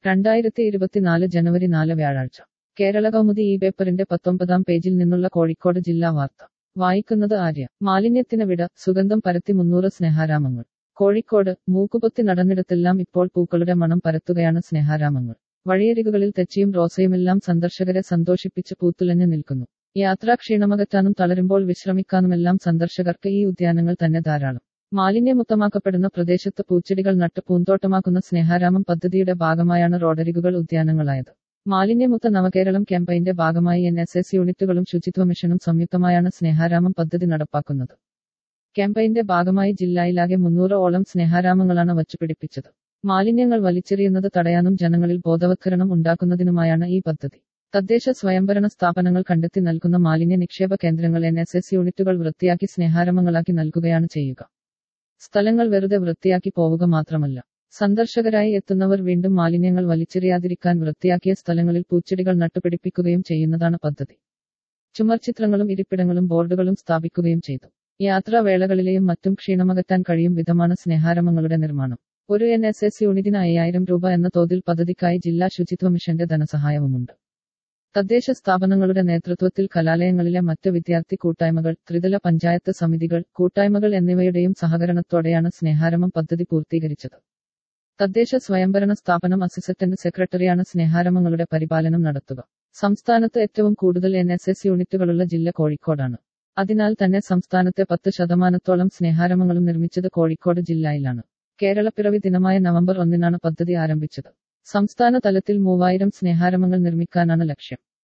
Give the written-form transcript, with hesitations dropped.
2024 ജനുവരി 4 വ്യാഴാഴ്ച കേരള കൗമുദി ഈ പേപ്പറിന്റെ 19-ാം പേജിൽ നിന്നുള്ള കോഴിക്കോട് ജില്ലാ വാർത്ത വായിക്കുന്നത് ആര്യ. മാലിന്യത്തിന് വിട, സുഗന്ധം പരത്തി 300 സ്നേഹാരാമങ്ങൾ. കോഴിക്കോട് മൂക്കുപൊത്തി നടന്നിടത്തെല്ലാം ഇപ്പോൾ പൂക്കളുടെ മണം പരത്തുകയാണ് സ്നേഹാരാമങ്ങൾ. വഴിയരികുകളിൽ തെച്ചിയും റോസയുമെല്ലാം സന്ദർശകരെ സന്തോഷിപ്പിച്ച് പൂത്തുലഞ്ഞു നിൽക്കുന്നു. യാത്രാക്ഷീണമകറ്റാനും തളരുമ്പോൾ വിശ്രമിക്കാനുമെല്ലാം സന്ദർശകർക്ക് ഈ ഉദ്യാനങ്ങൾ തന്നെ ധാരാളം. മാലിന്യമുക്തമാക്കപ്പെടുന്ന പ്രദേശത്ത് പൂച്ചെടികൾ നട്ട് പൂന്തോട്ടമാക്കുന്ന സ്നേഹാരാമം പദ്ധതിയുടെ ഭാഗമായാണ് റോഡരികുകൾ ഉദ്യാനങ്ങളായത്. മാലിന്യമുക്ത നവകേരളം ക്യാമ്പയിന്റെ ഭാഗമായി NSS യൂണിറ്റുകളും ശുചിത്വ മിഷനും സംയുക്തമായാണ് സ്നേഹാരാമം പദ്ധതി നടപ്പാക്കുന്നത്. ക്യാമ്പയിന്റെ ഭാഗമായി ജില്ലയിലാകെ 300-ഓളം സ്നേഹാരാമങ്ങളാണ് വച്ചുപിടിപ്പിച്ചത്. മാലിന്യങ്ങൾ വലിച്ചെറിയുന്നത് തടയാനും ജനങ്ങളിൽ ബോധവത്കരണം ഉണ്ടാക്കുന്നതിനുമായാണ് ഈ പദ്ധതി. തദ്ദേശ സ്വയംഭരണ സ്ഥാപനങ്ങൾ കണ്ടെത്തി നൽകുന്ന മാലിന്യ നിക്ഷേപ കേന്ദ്രങ്ങൾ NSS യൂണിറ്റുകൾ വൃത്തിയാക്കി സ്നേഹാരാമങ്ങളാക്കി നൽകുകയാണ് ചെയ്യുക. സ്ഥലങ്ങൾ വെറുതെ വൃത്തിയാക്കി പോവുക മാത്രമല്ല, സന്ദർശകരായി എത്തുന്നവർ വീണ്ടും മാലിന്യങ്ങൾ വലിച്ചെറിയാതിരിക്കാൻ വൃത്തിയാക്കിയ സ്ഥലങ്ങളിൽ പൂച്ചെടികൾ നട്ടുപിടിപ്പിക്കുകയും ചെയ്യുന്നതാണ് പദ്ധതി. ചുമർചിത്രങ്ങളും ഇരിപ്പിടങ്ങളും ബോർഡുകളും സ്ഥാപിക്കുകയും ചെയ്തു. യാത്രാവേളകളിലെയും മറ്റും ക്ഷീണമകറ്റാൻ കഴിയും വിധമാണ് സ്നേഹാരാമങ്ങളുടെ നിർമ്മാണം. ഒരു NSS യൂണിറ്റിന് 5000 രൂപ എന്ന തോതിൽ പദ്ധതിക്കായി ജില്ലാ ശുചിത്വ മിഷന്റെ ധനസഹായവുമുണ്ട്. തദ്ദേശ സ്ഥാപനങ്ങളുടെ നേതൃത്വത്തിൽ കലാലയങ്ങളിലെ മറ്റ് വിദ്യാർത്ഥി കൂട്ടായ്മകൾ, ത്രിതല പഞ്ചായത്ത് സമിതികൾ, കൂട്ടായ്മകൾ എന്നിവയുടെയും സഹകരണത്തോടെയാണ് സ്നേഹാരാമം പദ്ധതി പൂർത്തീകരിച്ചത്. തദ്ദേശ സ്വയംഭരണ സ്ഥാപനം അസിസ്റ്റന്റ് സെക്രട്ടറിയാണ് സ്നേഹാരാമങ്ങളുടെ പരിപാലനം നടത്തുക. സംസ്ഥാനത്ത് ഏറ്റവും കൂടുതൽ NSS യൂണിറ്റുകളുള്ള ജില്ല കോഴിക്കോടാണ്. അതിനാൽ തന്നെ സംസ്ഥാനത്തെ 10% സ്നേഹാരാമങ്ങളും നിർമ്മിച്ചത് കോഴിക്കോട് ജില്ലയിലാണ്. കേരളപ്പിറവി ദിനമായ നവംബർ 1-നാണ് പദ്ധതി ആരംഭിച്ചത്. സംസ്ഥാന തലത്തിൽ 3000 സ്നേഹാരാമങ്ങൾ നിർമ്മിക്കാനാണ് ലക്ഷ്യം.